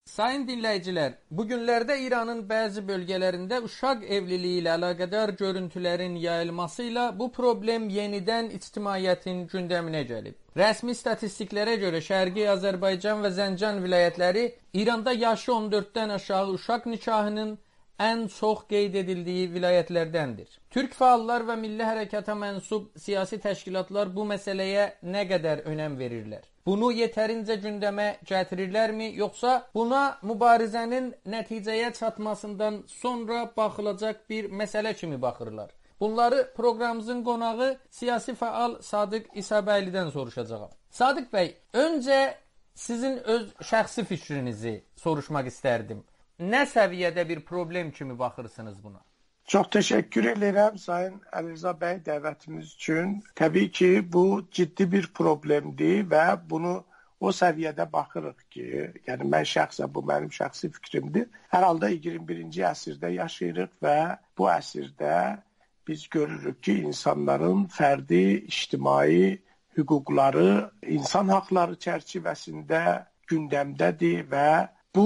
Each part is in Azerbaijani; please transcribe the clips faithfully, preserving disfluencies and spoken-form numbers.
Sayın dinləyicilər, bugünlərdə İranın bəzi bölgələrində uşaq evliliyi ilə əlaqədar görüntülərin yayılması ilə bu problem yenidən ictimaiyyətin gündəminə gəlib. Rəsmi statistiklərə görə Şərqi Azərbaycan və Zəncan vilayətləri İranda yaşı on dörddən aşağı uşaq nikahının ən çox qeyd edildiyi vilayətlərdəndir. Türk fəallar və milli hərəkata mənsub siyasi təşkilatlar bu məsələyə nə qədər önəm verirlər? Bunu yetərincə gündəmə gətirirlərmi, yoxsa buna mübarizənin nəticəyə çatmasından sonra baxılacaq bir məsələ kimi baxırlar? Bunları proqramımızın qonağı siyasi fəal Sadıq İsabəylidən soruşacağam. Sadıq bəy, öncə sizin öz şəxsi fikrinizi soruşmaq istərdim. Nə səviyyədə bir problem kimi baxırsınız buna? Çox təşəkkür edirəm Sayın Əlirza bəy dəvətiniz üçün. Təbii ki, bu ciddi bir problemdir və bunu o səviyyədə baxırıq ki, yəni mən şəxsən, bu mənim şəxsi fikrimdir. Hər halda iyirmi birinci əsrdə yaşayırıq və bu əsrdə biz görürük ki, insanların fərdi, ictimai hüquqları, insan haqları çərçivəsində gündəmdədir və bu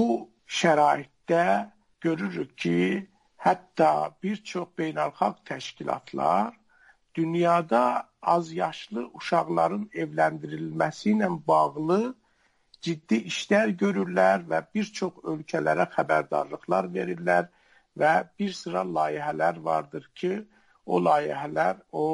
şəraitdə görürük ki, hətta bir çox beynəlxalq təşkilatlar dünyada azyaşlı uşaqların evləndirilməsi ilə bağlı ciddi işlər görürlər və bir çox ölkələrə xəbərdarlıqlar verirlər və bir sıra layihələr vardır ki, o layihələr o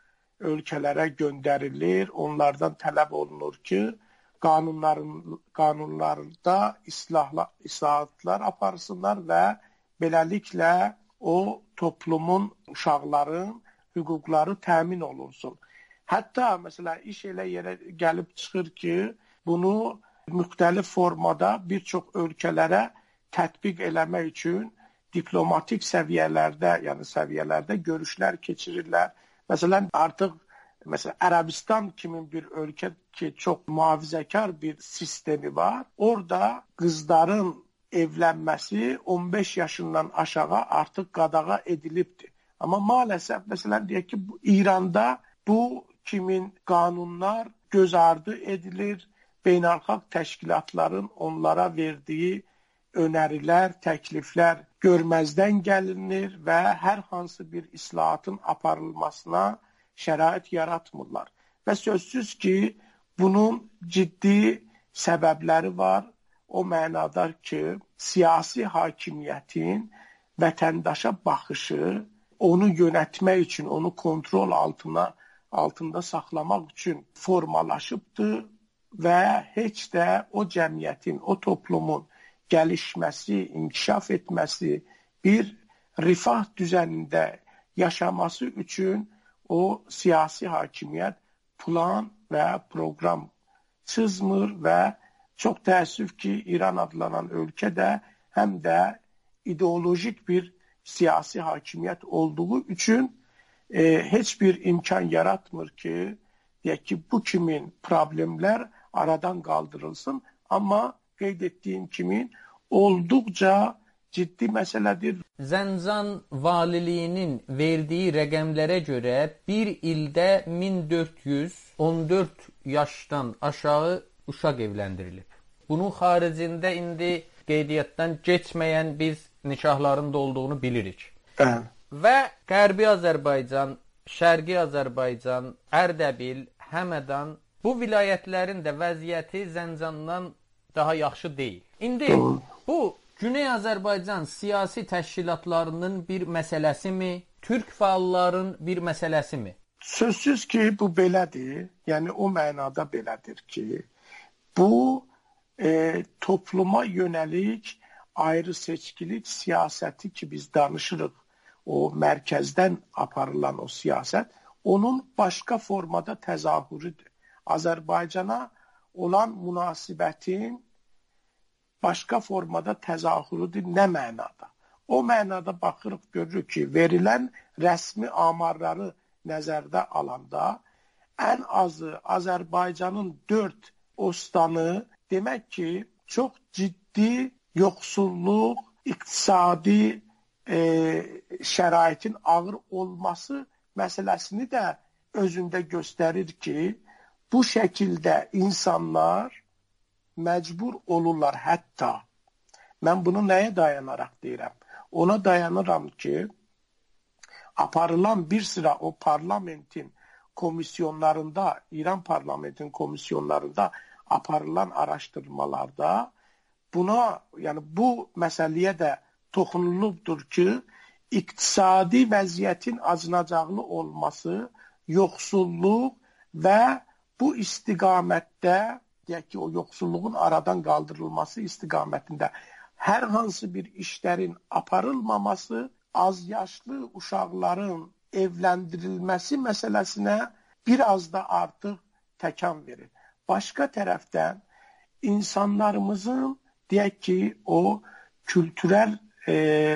ölkələrə göndərilir, onlardan tələb olunur ki, qanunların, qanunlarda islahla, islahatlar aparsınlar və beləliklə o toplumun, uşaqların hüquqları təmin olunsun. Hətta məsələn iş elə yerə gəlib çıxır ki, bunu müxtəlif formada bir çox ölkələrə tətbiq eləmək üçün diplomatik səviyyələrdə, yəni səviyyələrdə görüşlər keçirirlər. Məsələn artıq məsələn Ərəbistan kimi bir ölkə ki, çox mühafizəkar bir sistemi var. Orada qızların evlənməsi on beş yaşından aşağı artıq qadağa edilibdir. Amma maalesef məsələn deyək ki, İranda bu kimin qanunlar göz ardı edilir, beynəlxalq təşkilatların onlara verdiyi önərilər, təkliflər görməzdən gəlinir və hər hansı bir islahatın aparılmasına şərait yaratmırlar. Və sözsüz ki, bunun ciddi səbəbləri var. O mənada ki, siyasi hakimiyyətin vətəndaşa baxışı, onu yönətmək üçün, onu kontrol altına altında saxlamaq üçün formalaşıbdır və heç də o cəmiyyətin, o toplumun gəlişməsi, inkişaf etməsi, bir rifah düzənində yaşaması üçün o siyasi hakimiyyət plan və proqram çizmir və çox təəssüf ki, İran adlanan ölkə də həm də ideolojik bir siyasi hakimiyyət olduğu üçün e, heç bir imkan yaratmır ki, deyək ki, bu kimin problemlər aradan qaldırılsın. Amma qeyd etdiyim kimin olduqca ciddi məsələdir. Zəncan valiliyinin verdiyi rəqəmlərə görə bir ildə min dörd yüz on dörd yaşdan aşağı uşaq evləndirilib. Bunun xaricində indi qeydiyyatdan keçməyən biz nikahların da olduğunu bilirik. Hə. Və Qərbi Azərbaycan, Şərqi Azərbaycan, Ərdəbil, Həmədan bu vilayətlərin də vəziyyəti Zəncandan daha yaxşı deyil. İndi Doğru. bu Güney Azərbaycan siyasi təşkilatlarının bir məsələsimi, Türk fəalların bir məsələsimi? Sözsüz ki, bu belədir. Yəni o mənada belədir ki, bu e, topluma yönəlik ayrı seçkilik siyasəti ki biz danışırıq, o mərkəzdən aparılan o siyasət, onun başqa formada təzahürüdür. Azərbaycana olan münasibətin başqa formada təzahürüdür. Nə mənada? O mənada baxırıq, görürük ki, verilən rəsmi amarları nəzərdə alanda ən azı Azərbaycanın dörd ostanı demək ki, çox ciddi yoxsulluq, iqtisadi e, şəraitin ağır olması məsələsini də özündə göstərir ki, bu şəkildə insanlar məcbur olurlar hətta Mən bunu nəyə dayanaraq deyirəm? Ona dayanıram ki, aparılan bir sıra o parlamentin komisyonlarında, İran parlamentin komisyonlarında aparılan araşdırmalarda buna, yəni bu məsələyə də toxunulubdur ki, iqtisadi vəziyyətin acınacaqlı olması, yoxsulluq və bu istiqamətdə, deyək ki, o yoxsulluğun aradan qaldırılması istiqamətində hər hansı bir işlərin aparılmaması, az yaşlı uşaqların evləndirilməsi məsələsinə biraz da artıq təkan verir. Başqa tərəfdən insanlarımızın, deyək ki, o kültürel e,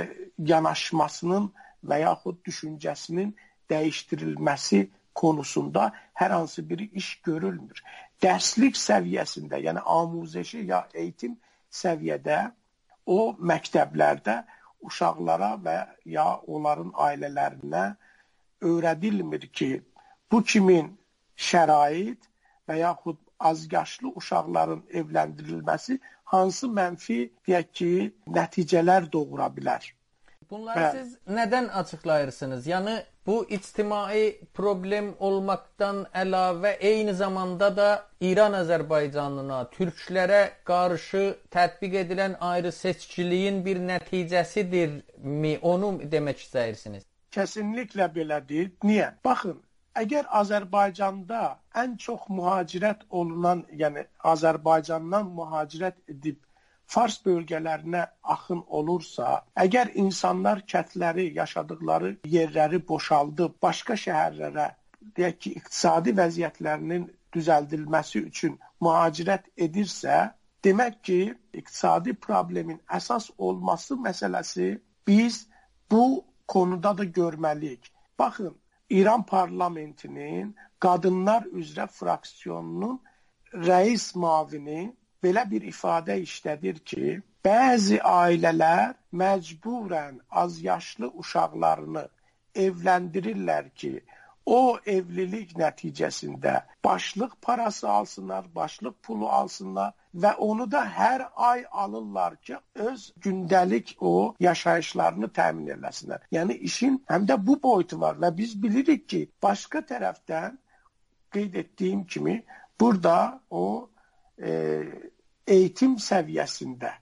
yanaşmasının və yaxud düşüncəsinin dəyişdirilməsi konusunda hər hansı bir iş görülmür. Dərslik səviyyəsində, yəni amuzəşi ya eğitim səviyyədə o məktəblərdə uşaqlara və ya onların ailələrinə öyrədilmir ki, bu kimin şərait və yaxud azyaşlı uşaqların evləndirilməsi hansı mənfi, deyək ki, nəticələr doğura bilər. Bunları Bə siz nədən açıqlayırsınız? Yəni, bu ictimai problem olmaqdan əlavə eyni zamanda da İran Azərbaycanına, türklərə qarşı tətbiq edilən ayrı seçkiliyin bir nəticəsidirmi? Onu demək istəyirsiniz? Kəsinliklə belədir. Niyə? Baxın, əgər Azərbaycanda ən çox mühacirət olunan, yəni Azərbaycandan mühacirət edib Fars bölgələrinə axın olursa, əgər insanlar kətləri, yaşadıkları yerləri boşaldıb, başqa şəhərlərə, deyək ki, iqtisadi vəziyyətlərinin düzəldilməsi üçün mühacirət edirsə, demək ki, iqtisadi problemin əsas olması məsələsi biz bu konuda da görməliyik. Baxın, İran parlamentinin qadınlar üzrə fraksiyonunun rəis mavini belə bir ifadə işlədir ki, bəzi ailələr məcburən azyaşlı uşaqlarını evləndirirlər ki, o evlilik nəticəsində başlıq parası alsınlar, başlıq pulu alsınlar və onu da hər ay alırlar ki, öz gündəlik o yaşayışlarını təmin eləsinlər. Yəni işin həm də bu boyutu var və biz bilirik ki, başqa tərəfdən qeyd etdiyim kimi burada o E, eğitim səviyyəsində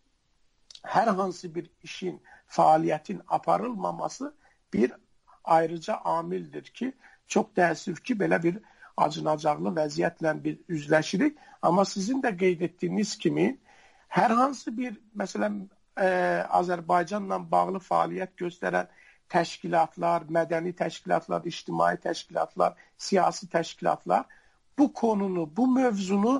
hər hansı bir işin, fəaliyyətin aparılmaması bir ayrıca amildir ki, çox təəssüf ki, belə bir acınacaqlı vəziyyətlə biz üzləşirik. Amma sizin də qeyd etdiyiniz kimi, hər hansı bir, məsələn, e, Azərbaycanla bağlı fəaliyyət göstərən təşkilatlar, mədəni təşkilatlar, ictimai təşkilatlar, siyasi təşkilatlar bu konunu, bu mövzunu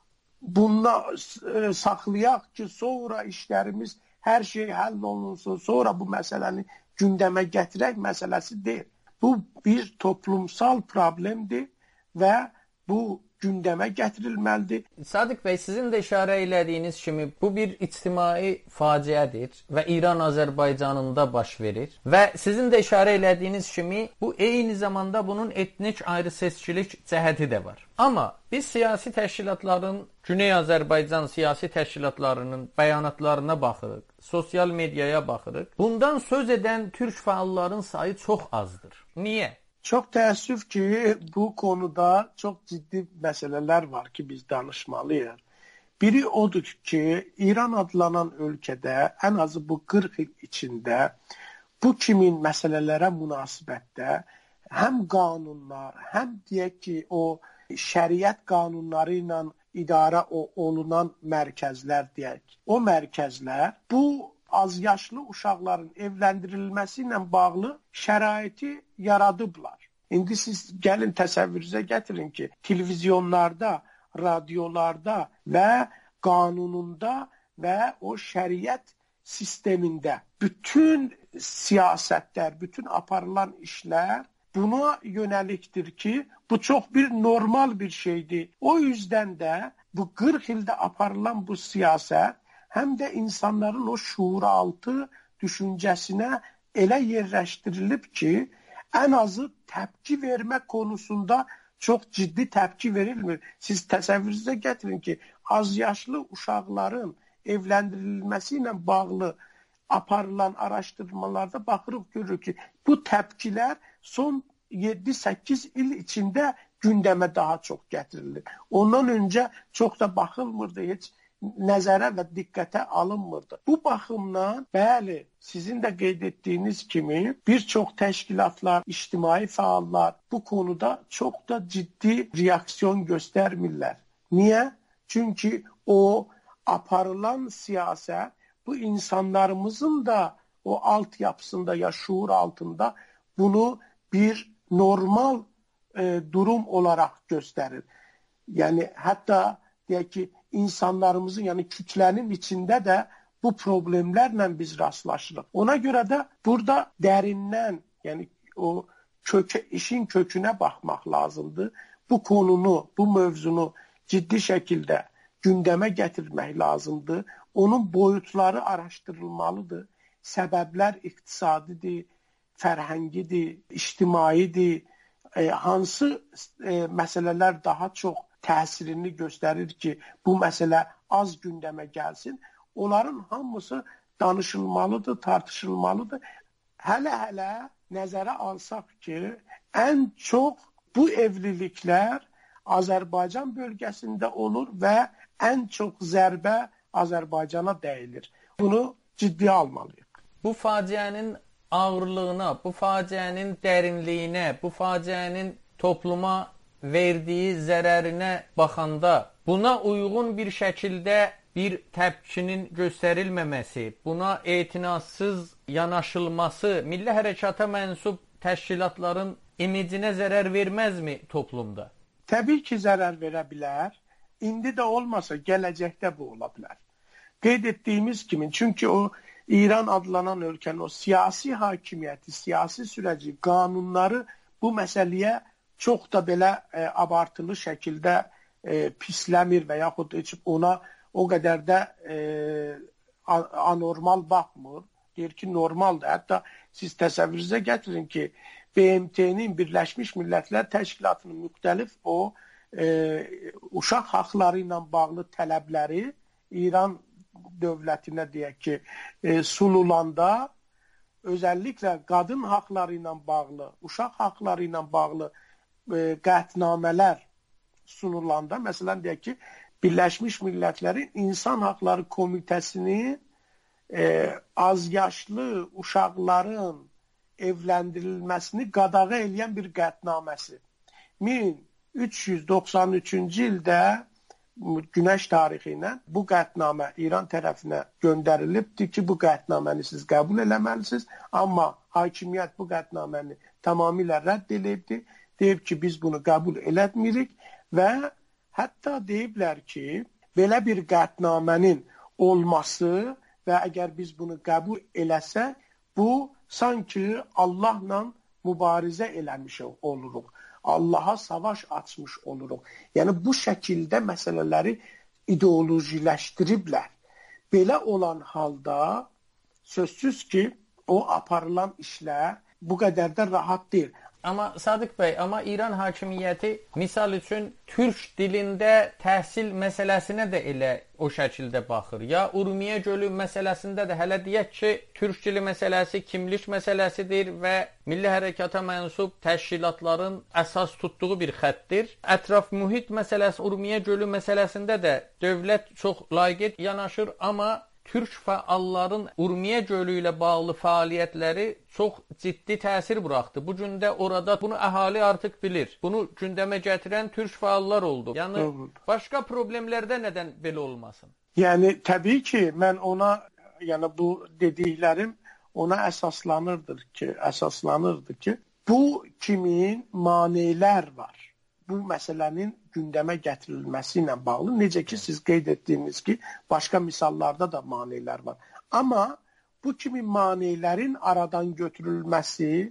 bununla e, saxlayaq ki, sonra işlərimiz hər şey həll olunsun, sonra bu məsələni gündəmə gətirək məsələsi deyil. Bu bir toplumsal problemdir və bu gündəmə gətirilməlidir. Sadiq bəy, sizin də işarə elədiyiniz kimi bu bir ictimai faciədir və İran Azərbaycanında baş verir. Və sizin də işarə elədiyiniz kimi bu eyni zamanda bunun etnik ayrı seçkilik cəhəti də var. Amma biz siyasi təşkilatların, Güney Azərbaycan siyasi təşkilatlarının bəyanatlarına baxırıq, sosial mediaya baxırıq. Bundan söz edən türk fəalların sayı çox azdır. Niyə? Çox təəssüf ki, bu konuda çox ciddi məsələlər var ki, biz danışmalıyıq. Biri odur ki, İran adlanan ölkədə ən azı bu qırx il içində bu kimin məsələlərə münasibətdə həm qanunlar, həm deyək ki, o şəriət qanunları ilə idarə olunan mərkəzlər deyək. O mərkəzlər bu azyaşlı uşaqların evləndirilməsi ilə bağlı şəraiti yaradıblar. İndi siz gəlin təsəvvürünüzə gətirin ki, televizyonlarda, radiolarda və qanununda və o şəriət sistemində bütün siyasətlər, bütün aparılan işlər buna yönəlikdir ki, bu çox bir normal bir şeydir. O yüzdən də bu qırx ildə aparılan bu siyasət həm də insanların o şuuraltı düşüncəsinə elə yerləşdirilib ki, ən azı təpki vermə konusunda çox ciddi təpki verilmir. Siz təsəvvürünüzə gətirin ki, azyaşlı uşaqların evləndirilməsi ilə bağlı aparılan araşdırmalarda baxırıq, görürük ki, bu təpkilər son yeddi səkkiz il içində gündəmə daha çox gətirilir. Ondan öncə çox da baxılmırdı, heç nəzərə və diqqətə alınmırdı. Bu baxımdan, bəli, sizin də qeyd etdiyiniz kimi bir çox təşkilatlar, ictimai fəallar bu konuda çox da ciddi reaksiyon göstərmirlər. Niyə? Çünki o aparılan siyasət bu insanlarımızın da o altyapısında ya şuur altında bunu bir normal e, durum olaraq göstərir. Yəni hətta deyək ki, insanlarımızın, yəni kütlənin içində də bu problemlərlə biz rastlaşırıq. Ona görə də burada dərindən, yəni o kökə, işin kökünə baxmaq lazımdır. Bu konunu, bu mövzunu ciddi şəkildə gündəmə gətirmək lazımdır. Onun boyutları araşdırılmalıdır. Səbəblər iqtisadidir, fərhəngidir, ictimaidir. E, hansı e, məsələlər daha çox təsirini göstərir ki, bu məsələ az gündəmə gəlsin. Onların hamısı danışılmalıdır, tartışılmalıdır. Hələ-hələ nəzərə alsaq ki, ən çox bu evliliklər Azərbaycan bölgəsində olur və ən çox zərbə Azərbaycana dəyilir. Bunu ciddiyə almalıyıq. Bu faciənin ağırlığına, bu faciənin dərinliyinə, bu faciənin topluma verdiyi zərərinə baxanda buna uyğun bir şəkildə bir təpkinin göstərilməməsi, buna etinasız yanaşılması milli hərəkata mənsub təşkilatların imicinə zərər verməzmi toplumda? Təbii ki, zərər verə bilər. İndi də olmasa, gələcəkdə bu ola bilər. Qeyd etdiyimiz kimi, çünki o İran adlanan ölkənin o siyasi hakimiyyəti, siyasi sürəci, qanunları bu məsələyə çox da belə e, abartılı şəkildə e, pisləmir və yaxud ona o qədər də e, anormal baxmır. Deyir ki, normaldır. Hətta siz təsəvvürünüzə gətirin ki, B M T-nin Birləşmiş Millətlər Təşkilatının müxtəlif o e, uşaq haqları ilə bağlı tələbləri İran dövlətinə deyək ki, e, sunulanda özəlliklə qadın haqları ilə bağlı, uşaq haqları ilə bağlı e, qətnamələr sunulanda, məsələn deyək ki, Birləşmiş Millətlərin İnsan Haqları Komitəsinin e, az yaşlı uşaqların evləndirilməsini qadağa eləyən bir qətnaməsi. min üç yüz doxsan üçüncü ildə Günəş tarixi ilə bu qətnamə İran tərəfinə göndərilibdir ki, bu qətnaməni siz qəbul eləməlisiniz, amma hakimiyyət bu qətnaməni tamamilə rədd edibdir. Deyib ki, biz bunu qəbul eləmirik və hətta deyiblər ki, belə bir qətnamənin olması və əgər biz bunu qəbul eləsək, bu sanki Allahla mübarizə eləmiş oluruq. Allaha savaş açmış oluruq. Yəni bu şəkildə məsələləri ideolojiləşdiriblər. Belə olan halda sözsüz ki, o aparılan işlər bu qədər də rahat deyil. Amma Sadiq bəy, amma İran hakimiyyəti misal üçün türk dilində təhsil məsələsinə də elə o şəkildə baxır. Ya Urmiya gölü məsələsində də hələ deyək ki, türk dili məsələsi kimlik məsələsidir və milli hərəkata mənsub təşkilatların əsas tutduğu bir xəttdir. Ətraf mühit məsələsi, Urmiya gölü məsələsində də dövlət çox laqeyd yanaşır, amma türk fəalların Urmiya gölü ilə bağlı fəaliyyətləri çox ciddi təsir buraxdı. Bu gün də orada bunu əhali artıq bilir. Bunu gündəmə gətirən türk fəallar oldu. Yəni başqa problemlərdə nədən belə olmasın? Yəni təbii ki, mən ona, yəni bu dediklərim ona əsaslanırdır ki, əsaslanırdı ki, bu kimin maneələr var. Bu məsələnin gündəmə gətirilməsi ilə bağlı, necə ki, siz qeyd etdiyiniz ki, başqa misallarda da maneələr var. Amma bu kimi maneələrin aradan götürülməsi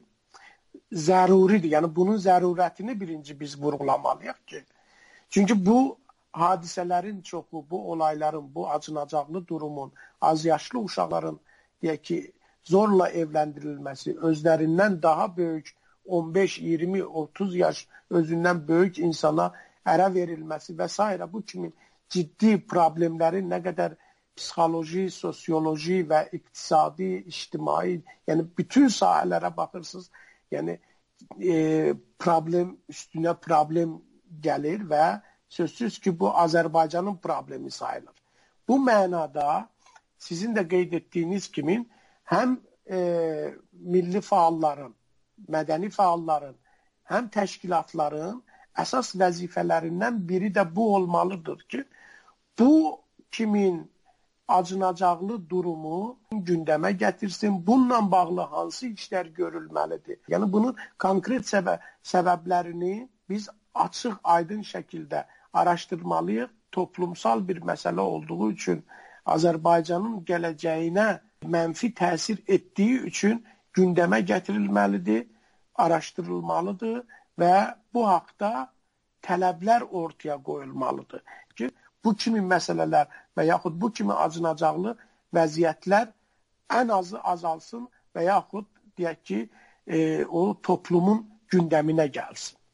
zəruridir. Yəni, bunun zərurətini birinci biz vurğulamalıyıq ki. Çünki bu hadisələrin çoxu, bu olayların, bu acınacaqlı durumun, az yaşlı uşaqların deyək ki, zorla evləndirilməsi, özlərindən daha böyük on beş, iyirmi, otuz yaş özündən böyük insana ərə verilməsi və s. bu kimi ciddi problemlərin nə qədər psixoloji, sosioloji və iqtisadi, ictimai, yəni bütün sahələrə baxırsınız, yəni e, problem üstünə problem gəlir və sözsüz ki, bu Azərbaycanın problemi sayılır. Bu mənada sizin də qeyd etdiyiniz kimi həm e, milli fəalların, mədəni fəalların, həm təşkilatların əsas vəzifələrindən biri də bu olmalıdır ki, bu kimin acınacaqlı durumu gündəmə gətirsin, bununla bağlı hansı işlər görülməlidir. Yəni bunun konkret səbə səbəblərini biz açıq, aydın şəkildə araşdırmalıyıq. Toplumsal bir məsələ olduğu üçün, Azərbaycanın gələcəyinə mənfi təsir etdiyi üçün gündəmə gətirilməlidir, araşdırılmalıdır və bu haqda tələblər ortaya qoyulmalıdır ki, bu kimi məsələlər və yaxud bu kimi acınacaqlı vəziyyətlər ən azı azalsın və yaxud deyək ki, e, o toplumun gündəminə gəlsin.